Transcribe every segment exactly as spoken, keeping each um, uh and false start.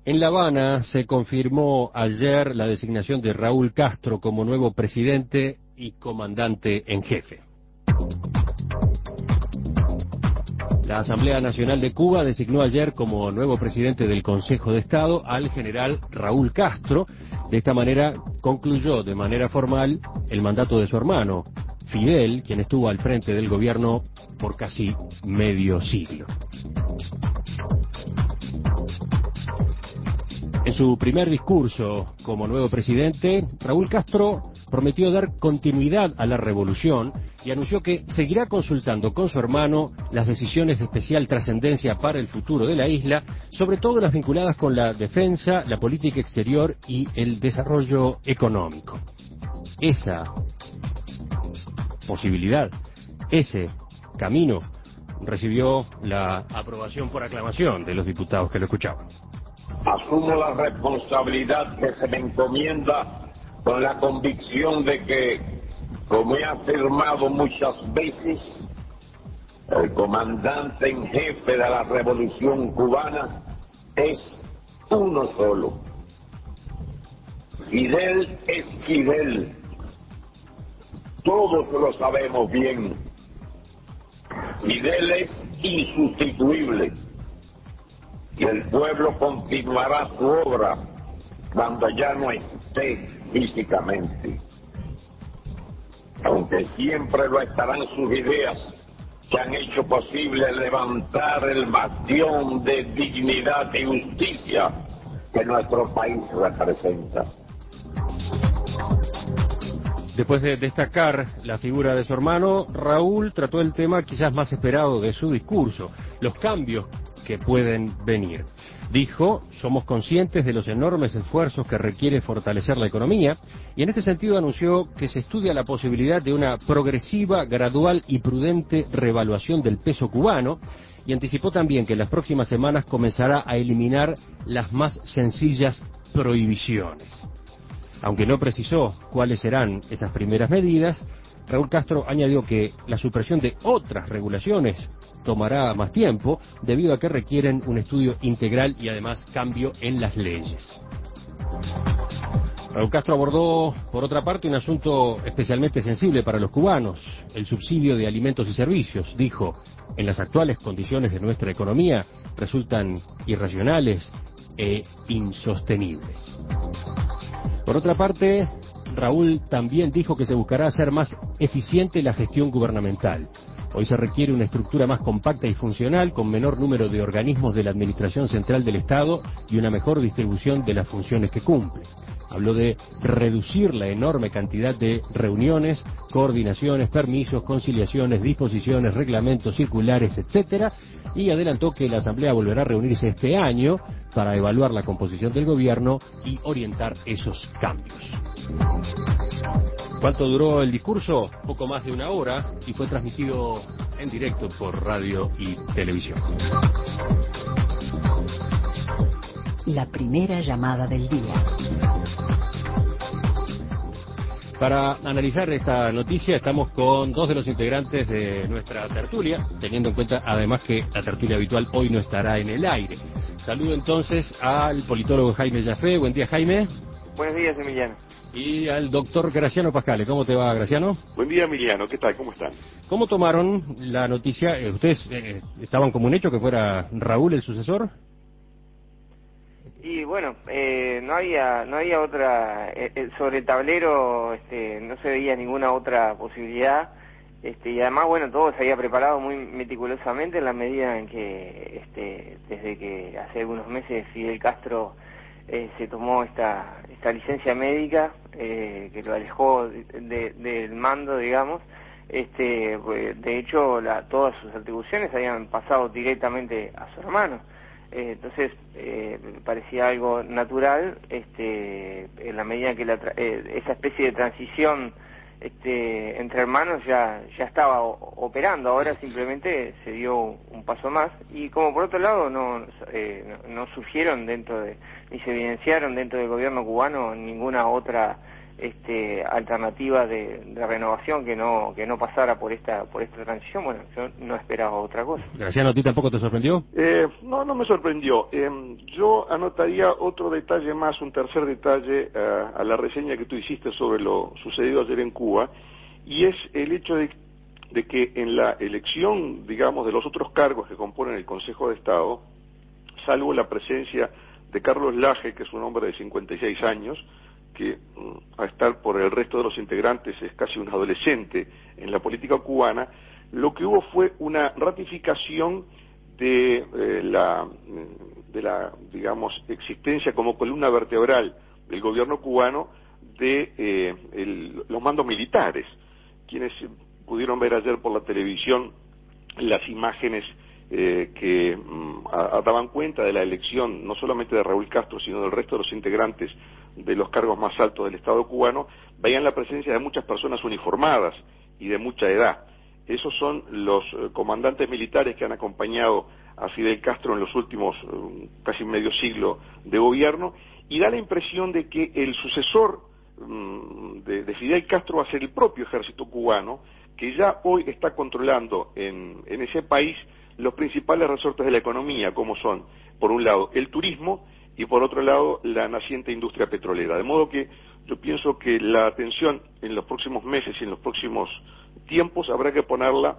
En La Habana se confirmó ayer la designación de Raúl Castro como nuevo presidente y comandante en jefe. La Asamblea Nacional de Cuba designó ayer como nuevo presidente del Consejo de Estado al general Raúl Castro. De esta manera concluyó de manera formal el mandato de su hermano, Fidel, quien estuvo al frente del gobierno por casi medio siglo. En su primer discurso como nuevo presidente, Raúl Castro prometió dar continuidad a la revolución y anunció que seguirá consultando con su hermano las decisiones de especial trascendencia para el futuro de la isla, sobre todo las vinculadas con la defensa, la política exterior y el desarrollo económico. Esa posibilidad, ese camino, recibió la aprobación por aclamación de los diputados que lo escuchaban. Asumo la responsabilidad que se me encomienda con la convicción de que, como he afirmado muchas veces, el comandante en jefe de la revolución cubana es uno solo. Fidel es Fidel. Todos lo sabemos bien. Fidel es insustituible. Y el pueblo continuará su obra cuando ya no esté físicamente. Aunque siempre lo estarán sus ideas que han hecho posible levantar el bastión de dignidad y justicia que nuestro país representa. Después de destacar la figura de su hermano, Raúl trató el tema quizás más esperado de su discurso, los cambios que pueden venir. Dijo, somos conscientes de los enormes esfuerzos que requiere fortalecer la economía, y en este sentido anunció que se estudia la posibilidad de una progresiva, gradual y prudente revaluación del peso cubano, y anticipó también que en las próximas semanas comenzará a eliminar las más sencillas prohibiciones. Aunque no precisó cuáles serán esas primeras medidas, Raúl Castro añadió que la supresión de otras regulaciones tomará más tiempo debido a que requieren un estudio integral y además cambio en las leyes. Raúl Castro abordó, por otra parte, un asunto especialmente sensible para los cubanos, el subsidio de alimentos y servicios. Dijo, en las actuales condiciones de nuestra economía resultan irracionales e insostenibles. Por otra parte, Raúl también dijo que se buscará hacer más eficiente la gestión gubernamental. Hoy se requiere una estructura más compacta y funcional, con menor número de organismos de la Administración Central del Estado y una mejor distribución de las funciones que cumple. Habló de reducir la enorme cantidad de reuniones, coordinaciones, permisos, conciliaciones, disposiciones, reglamentos, circulares, etcétera, y adelantó que la Asamblea volverá a reunirse este año para evaluar la composición del gobierno y orientar esos cambios. ¿Cuánto duró el discurso? Poco más de una hora y fue transmitido en directo por radio y televisión. La primera llamada del día. Para analizar esta noticia estamos con dos de los integrantes de nuestra tertulia, teniendo en cuenta además que la tertulia habitual hoy no estará en el aire. Saludo entonces al politólogo Jaime Yafé. Buen día, Jaime. Buenos días, Emiliano. Y al doctor Graciano Pascale. ¿Cómo te va, Graciano? Buen día, Emiliano. ¿Qué tal? ¿Cómo están? ¿Cómo tomaron la noticia? ¿Ustedes eh, estaban como un hecho que fuera Raúl el sucesor? Y bueno, eh, no había no había otra, eh, sobre el tablero este, no se veía ninguna otra posibilidad, este, y además, bueno, todo se había preparado muy meticulosamente en la medida en que, este, desde que hace algunos meses Fidel Castro eh, se tomó esta esta licencia médica, eh, que lo alejó de, de, del mando, digamos, este, de hecho la, todas sus atribuciones habían pasado directamente a su hermano. Eh, entonces eh, parecía algo natural, este, en la medida que la eh, esa especie de transición este, entre hermanos ya ya estaba o, operando. Ahora simplemente se dio un paso más, y como por otro lado no, eh, no, no surgieron dentro de, ni se evidenciaron dentro del gobierno cubano ninguna otra este, alternativa de, de renovación que no que no pasara por esta por esta transición. Bueno, yo no esperaba otra cosa. Graciano, ¿a ti tampoco te sorprendió? Eh, no, no me sorprendió. Eh, yo anotaría otro detalle más, un tercer detalle uh, a la reseña que tú hiciste sobre lo sucedido ayer en Cuba, y es el hecho de, de que en la elección, digamos, de los otros cargos que componen el Consejo de Estado, salvo la presencia de Carlos Laje, que es un hombre de cincuenta y seis años, que mm, a estar por el resto de los integrantes es casi un adolescente en la política cubana, lo que hubo fue una ratificación de eh, la de la digamos existencia como columna vertebral del gobierno cubano de eh, el, los mandos militares. Quienes pudieron ver ayer por la televisión las imágenes eh, que mm, a, a daban cuenta de la elección no solamente de Raúl Castro sino del resto de los integrantes de los cargos más altos del Estado cubano, veían la presencia de muchas personas uniformadas y de mucha edad. Esos son los eh, comandantes militares que han acompañado a Fidel Castro en los últimos eh, casi medio siglo de gobierno, y da la impresión de que el sucesor mm, de, de Fidel Castro va a ser el propio ejército cubano, que ya hoy está controlando en, en ese país los principales resortes de la economía, como son, por un lado, el turismo, y por otro lado, la naciente industria petrolera. De modo que yo pienso que la atención en los próximos meses y en los próximos tiempos habrá que ponerla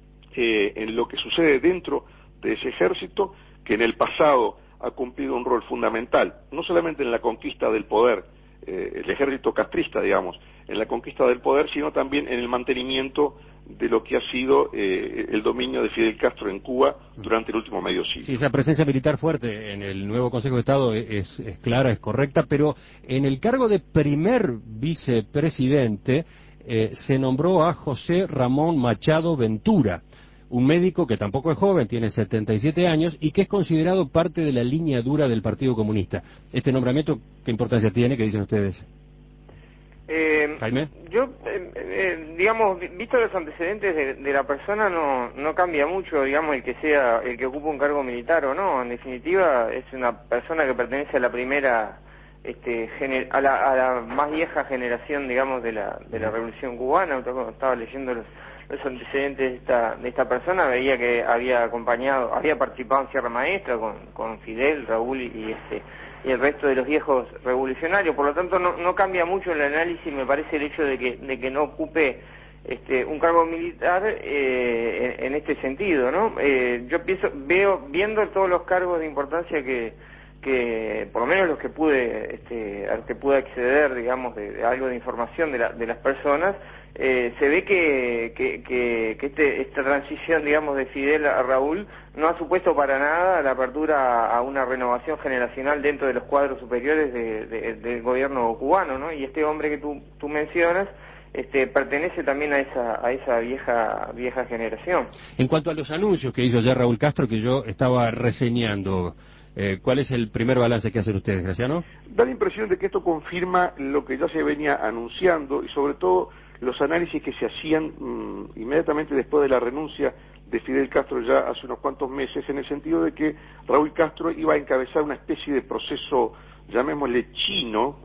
eh, en lo que sucede dentro de ese ejército, que en el pasado ha cumplido un rol fundamental, no solamente en la conquista del poder, eh, el ejército castrista, digamos, en la conquista del poder, sino también en el mantenimiento de lo que ha sido eh, el dominio de Fidel Castro en Cuba durante el último medio siglo. Sí, esa presencia militar fuerte en el nuevo Consejo de Estado es, es clara, es correcta, pero en el cargo de primer vicepresidente eh, se nombró a José Ramón Machado Ventura, un médico que tampoco es joven, tiene setenta y siete años y que es considerado parte de la línea dura del Partido Comunista. Este nombramiento, ¿qué importancia tiene? ¿Qué dicen ustedes? Eh, Jaime. Yo, eh, eh, digamos, visto los antecedentes de, de la persona, no no cambia mucho, digamos, el que sea, el que ocupa un cargo militar o no. En definitiva, es una persona que pertenece a la primera, este, gener, a, la, a la más vieja generación, digamos, de la de la Revolución Cubana. Cuando estaba leyendo los, los antecedentes de esta de esta persona, veía que había acompañado, había participado en Sierra Maestra con con Fidel, Raúl y, y este. y el resto de los viejos revolucionarios. Por lo tanto, no, no cambia mucho el análisis, me parece, el hecho de que de que no ocupe este un cargo militar eh, en, en este sentido, ¿no? Eh, yo pienso, veo, viendo todos los cargos de importancia que, que por lo menos los que pude, este, al que pude acceder, digamos, de, de algo de información de, la, de las personas, eh, se ve que, que, que, que este, esta transición, digamos, de Fidel a Raúl no ha supuesto para nada la apertura a una renovación generacional dentro de los cuadros superiores de, de, del gobierno cubano, ¿no? Y este hombre que tú, tú mencionas, este, pertenece también a esa, a esa vieja, vieja generación. En cuanto a los anuncios que hizo ya Raúl Castro, que yo estaba reseñando, eh, ¿cuál es el primer balance que hacen ustedes, Graciano? Da la impresión de que esto confirma lo que ya se venía anunciando y sobre todo los análisis que se hacían mmm, inmediatamente después de la renuncia de Fidel Castro ya hace unos cuantos meses, en el sentido de que Raúl Castro iba a encabezar una especie de proceso, llamémosle chino,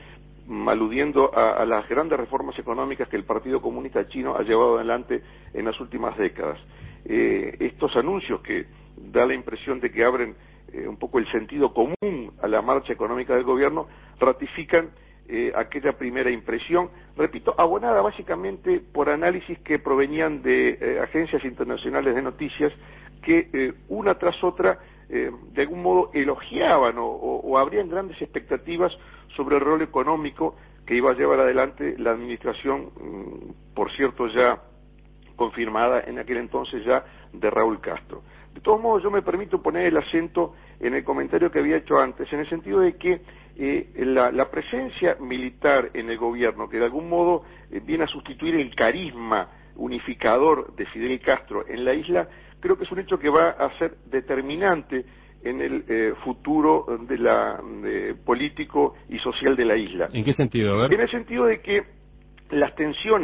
¿m? aludiendo a, a las grandes reformas económicas que el Partido Comunista Chino ha llevado adelante en las últimas décadas. Eh, estos anuncios que da la impresión de que abren eh, un poco el sentido común a la marcha económica del gobierno, ratifican Eh, aquella primera impresión, repito, abonada básicamente por análisis que provenían de eh, agencias internacionales de noticias que eh, una tras otra eh, de algún modo elogiaban o, o, o abrían grandes expectativas sobre el rol económico que iba a llevar adelante la administración, mmm, por cierto ya confirmada en aquel entonces ya de Raúl Castro. De todos modos, yo me permito poner el acento en el comentario que había hecho antes, en el sentido de que eh, la, la presencia militar en el gobierno, que de algún modo eh, viene a sustituir el carisma unificador de Fidel Castro en la isla, creo que es un hecho que va a ser determinante en el eh, futuro de la de, político y social de la isla. ¿En qué sentido? A ver. En el sentido de que las tensiones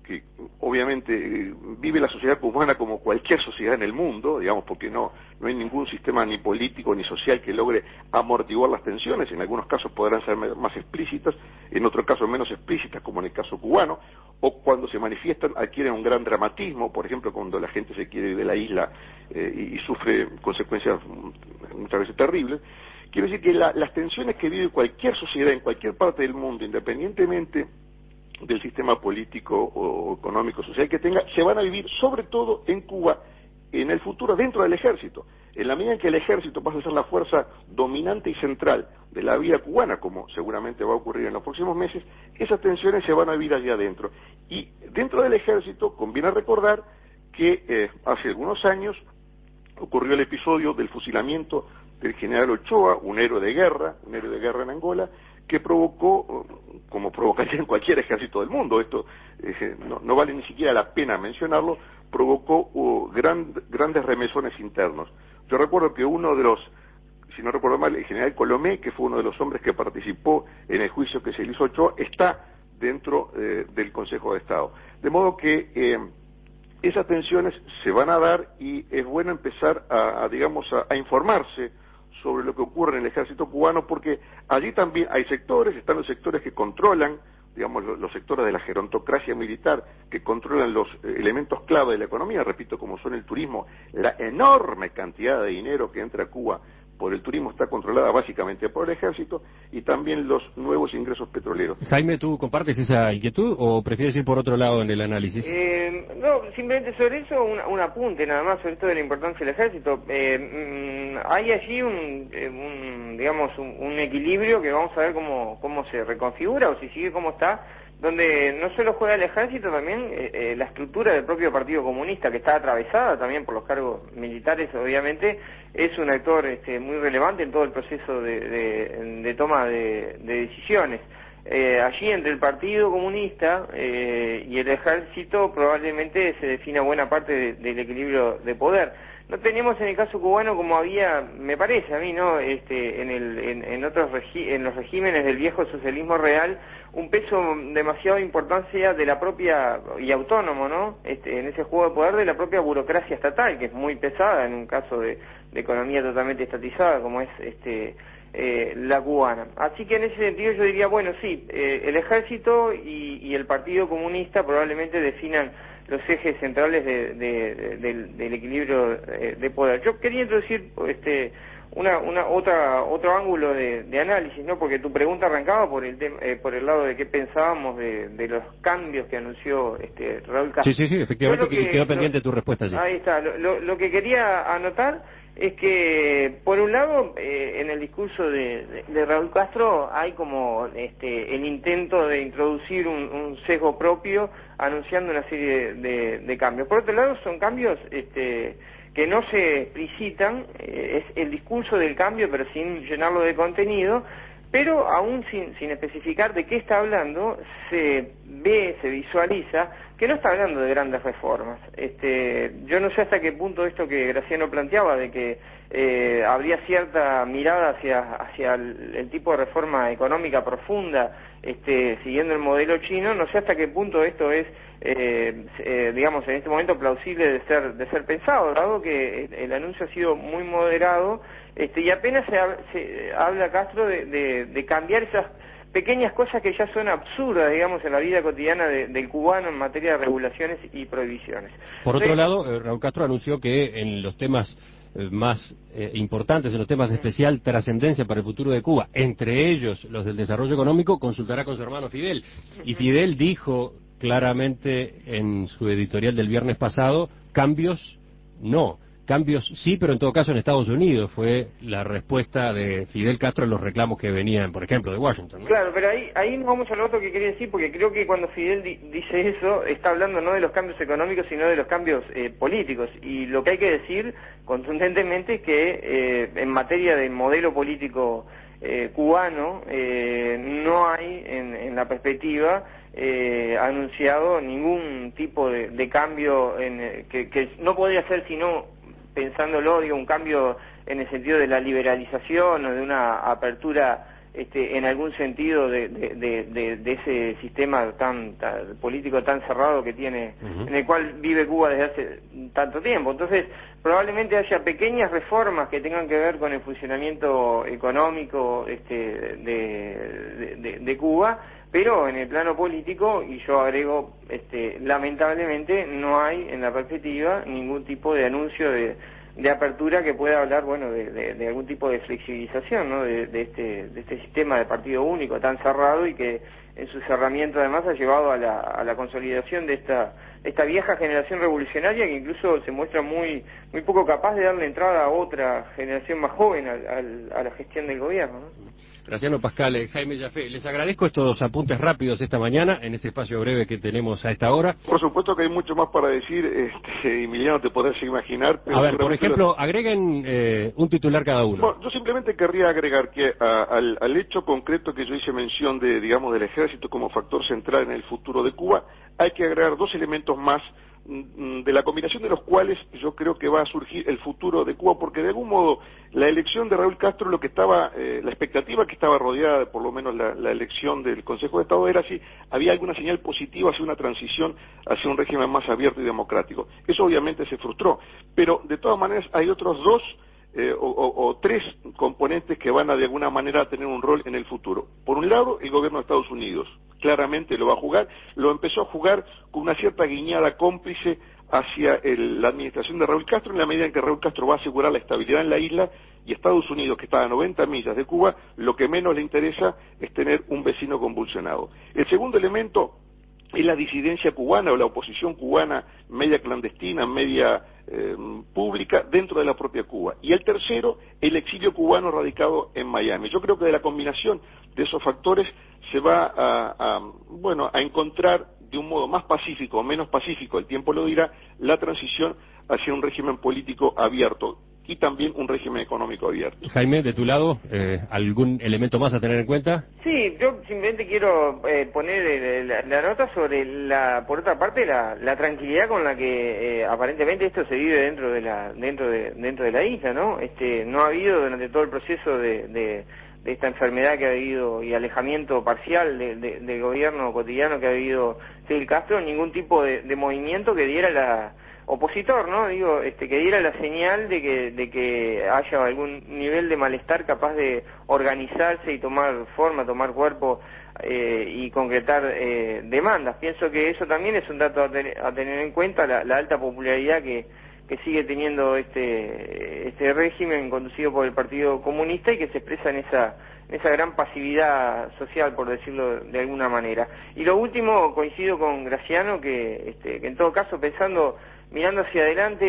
que obviamente eh, vive la sociedad cubana como cualquier sociedad en el mundo, digamos, porque no, no hay ningún sistema ni político ni social que logre amortiguar las tensiones. En algunos casos podrán ser más explícitas, en otros casos menos explícitas, como en el caso cubano, o cuando se manifiestan adquieren un gran dramatismo, por ejemplo, cuando la gente se quiere ir de la isla eh, y, y sufre consecuencias muchas veces terribles. Quiero decir que la, las tensiones que vive cualquier sociedad en cualquier parte del mundo, independientemente del sistema político o económico social que tenga, se van a vivir sobre todo en Cuba en el futuro dentro del ejército. En la medida en que el ejército pasa a ser la fuerza dominante y central de la vida cubana, como seguramente va a ocurrir en los próximos meses, esas tensiones se van a vivir allí adentro. Y dentro del ejército conviene recordar que eh, hace algunos años ocurrió el episodio del fusilamiento del general Ochoa, un héroe de guerra, un héroe de guerra en Angola, que provocó, como provocaría en cualquier ejército del mundo, esto eh, no, no vale ni siquiera la pena mencionarlo, provocó uh, gran, grandes remesones internos. Yo recuerdo que uno de los, si no recuerdo mal, el general Colomé, que fue uno de los hombres que participó en el juicio que se le hizo a Ochoa, está dentro eh, del Consejo de Estado. De modo que eh, esas tensiones se van a dar y es bueno empezar a, a digamos, a, a informarse sobre lo que ocurre en el ejército cubano, porque allí también hay sectores, están los sectores que controlan, digamos, los, los sectores de la gerontocracia militar, que controlan los eh, elementos clave de la economía, repito, como son el turismo, la enorme cantidad de dinero que entra a Cuba por el turismo está controlada básicamente por el ejército, y también los nuevos ingresos petroleros. Jaime, ¿tú compartes esa inquietud o prefieres ir por otro lado en el análisis? Eh, no, simplemente sobre eso un, un apunte nada más sobre esto de la importancia del ejército. Eh, mm, hay allí un, un digamos, un, un equilibrio que vamos a ver cómo, cómo se reconfigura o si sigue como está, donde no solo juega el ejército, también eh, eh, la estructura del propio Partido Comunista, que está atravesada también por los cargos militares, obviamente, es un actor este, muy relevante en todo el proceso de, de, de toma de, de decisiones. Eh, allí entre el Partido Comunista eh, y el Ejército probablemente se defina buena parte de, del equilibrio de poder. No tenemos en el caso cubano como había, me parece a mí, ¿no? Este, en, el, en, en otros regi en los regímenes del viejo socialismo real, un peso demasiado importancia de la propia, y autónomo, ¿no? Este, en ese juego de poder de la propia burocracia estatal, que es muy pesada en un caso de, de economía totalmente estatizada como es este eh, la cubana. Así que en ese sentido yo diría, bueno, sí, eh, el ejército y, y el Partido Comunista probablemente definan los ejes centrales de, de, de, del, del equilibrio de poder. Yo quería introducir este una, una otra otro ángulo de, de análisis, ¿no? Porque tu pregunta arrancaba por el tema, eh, por el lado de qué pensábamos de, de los cambios que anunció este Raúl Castro. Sí, sí, sí, efectivamente, que, quedó pendiente lo, tu respuesta allí. Ahí está. Lo, lo, lo que quería anotar es que, por un lado, eh, en el discurso de, de, de Raúl Castro hay como este el intento de introducir un, un sesgo propio anunciando una serie de, de, de cambios. Por otro lado, son cambios este que no se explicitan, eh, es el discurso del cambio, pero sin llenarlo de contenido, pero aún sin, sin especificar de qué está hablando, se ve, se visualiza que no está hablando de grandes reformas. Este, yo no sé hasta qué punto esto que Graciano planteaba, de que eh, habría cierta mirada hacia, hacia el, el tipo de reforma económica profunda, este, siguiendo el modelo chino, no sé hasta qué punto esto es, eh, eh, digamos, en este momento plausible de ser, de ser pensado, dado que el, el anuncio ha sido muy moderado, este, y apenas se, se habla Castro de, de, de cambiar esas pequeñas cosas que ya son absurdas, digamos, en la vida cotidiana de, del cubano en materia de regulaciones y prohibiciones. Por otro lado, eh, Raúl Castro anunció que en los temas eh, más eh, importantes, en los temas de especial trascendencia para el futuro de Cuba, entre ellos los del desarrollo económico, consultará con su hermano Fidel. Y Fidel dijo claramente en su editorial del viernes pasado, cambios no. Cambios sí, pero en todo caso en Estados Unidos fue la respuesta de Fidel Castro a los reclamos que venían, por ejemplo, de Washington, ¿no? Claro, pero ahí ahí nos vamos a lo otro que quería decir, porque creo que cuando Fidel di dice eso, está hablando no de los cambios económicos, sino de los cambios eh, políticos. Y lo que hay que decir contundentemente es que eh, en materia de modelo político eh, cubano, eh, no hay en, en la perspectiva eh, anunciado ningún tipo de, de cambio en, eh, que, que no podría ser sino pensándolo, digo, un cambio en el sentido de la liberalización o de una apertura este, en algún sentido de, de, de, de, de ese sistema tan, tan político tan cerrado que tiene, uh-huh. en el cual vive Cuba desde hace tanto tiempo. Entonces, probablemente haya pequeñas reformas que tengan que ver con el funcionamiento económico este, de, de, de Cuba, pero en el plano político, y yo agrego, este, lamentablemente no hay en la perspectiva ningún tipo de anuncio de de apertura que pueda hablar, bueno, de, de, de algún tipo de flexibilización, ¿no?, de, de este de este sistema de partido único tan cerrado y que en su cerramiento además ha llevado a la, a la consolidación de esta esta vieja generación revolucionaria que incluso se muestra muy muy poco capaz de darle entrada a otra generación más joven al, al, a la gestión del gobierno, ¿no? Graciano Pascal, eh, Jaime Yafé, les agradezco estos apuntes rápidos esta mañana, en este espacio breve que tenemos a esta hora. Por supuesto que hay mucho más para decir, este, Emiliano, te podrás imaginar. Pero a ver, por ejemplo, lo... agreguen eh, un titular cada uno. Bueno, yo simplemente querría agregar que a, al, al hecho concreto que yo hice mención de, digamos, del ejército como factor central en el futuro de Cuba, hay que agregar dos elementos más, de la combinación de los cuales yo creo que va a surgir el futuro de Cuba, porque de algún modo la elección de Raúl Castro, lo que estaba, eh, la expectativa que estaba rodeada de por lo menos la, la elección del Consejo de Estado era si había alguna señal positiva hacia una transición hacia un régimen más abierto y democrático. Eso obviamente se frustró, pero de todas maneras hay otros dos Eh, o, o, o tres componentes que van a de alguna manera tener un rol en el futuro. Por un lado, el gobierno de Estados Unidos claramente lo va a jugar, lo empezó a jugar con una cierta guiñada cómplice hacia el, la administración de Raúl Castro, en la medida en que Raúl Castro va a asegurar la estabilidad en la isla, y Estados Unidos, que está a noventa millas de Cuba, lo que menos le interesa es tener un vecino convulsionado. El segundo elemento es la disidencia cubana o la oposición cubana media clandestina, media eh, pública dentro de la propia Cuba. Y el tercero, el exilio cubano radicado en Miami. Yo creo que de la combinación de esos factores se va a, a bueno, a encontrar de un modo más pacífico o menos pacífico, el tiempo lo dirá, la transición hacia un régimen político abierto y también un régimen económico abierto. Jaime, de tu lado, eh, ¿algún elemento más a tener en cuenta? Sí, yo simplemente quiero eh, poner eh, la, la nota sobre, la por otra parte, la, la tranquilidad con la que eh, aparentemente esto se vive dentro de la dentro de dentro de la isla, ¿no? Este, no ha habido durante todo el proceso de, de, de esta enfermedad que ha habido y alejamiento parcial de, de, del gobierno cotidiano que ha habido Fidel Castro, ningún tipo de, de movimiento que diera la opositor, ¿no? Digo, este, que diera la señal de que, de que haya algún nivel de malestar capaz de organizarse y tomar forma, tomar cuerpo eh, y concretar eh, demandas. Pienso que eso también es un dato a, ten, a tener en cuenta, la, la alta popularidad que, que sigue teniendo este, este régimen conducido por el Partido Comunista y que se expresa en esa esa gran pasividad social, por decirlo de alguna manera. Y lo último, coincido con Graciano, que, este, que en todo caso, pensando, mirando hacia adelante,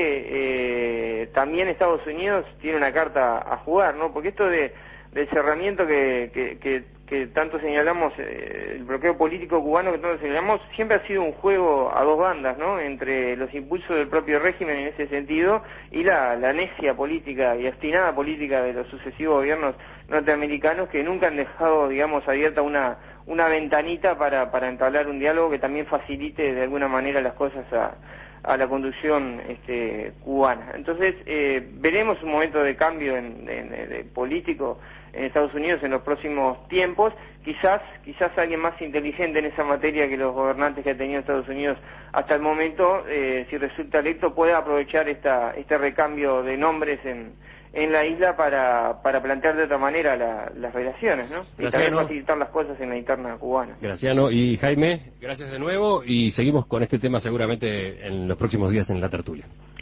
eh, también Estados Unidos tiene una carta a jugar, ¿no? Porque esto de del cerramiento que, que, que, que tanto señalamos, eh, el bloqueo político cubano que tanto señalamos, siempre ha sido un juego a dos bandas, ¿no? Entre los impulsos del propio régimen en ese sentido y la, la necia política y obstinada política de los sucesivos gobiernos norteamericanos que nunca han dejado, digamos, abierta una una ventanita para, para entablar un diálogo que también facilite de alguna manera las cosas a a la conducción este, cubana. Entonces, eh, veremos un momento de cambio en, en, en, político en Estados Unidos en los próximos tiempos. Quizás quizás alguien más inteligente en esa materia que los gobernantes que ha tenido Estados Unidos hasta el momento, eh, si resulta electo, pueda aprovechar esta este recambio de nombres en en la isla para, para plantear de otra manera la, las relaciones, ¿no? Y también facilitar las cosas en la interna cubana. Graciano y Jaime, gracias de nuevo y seguimos con este tema seguramente en los próximos días en la tertulia.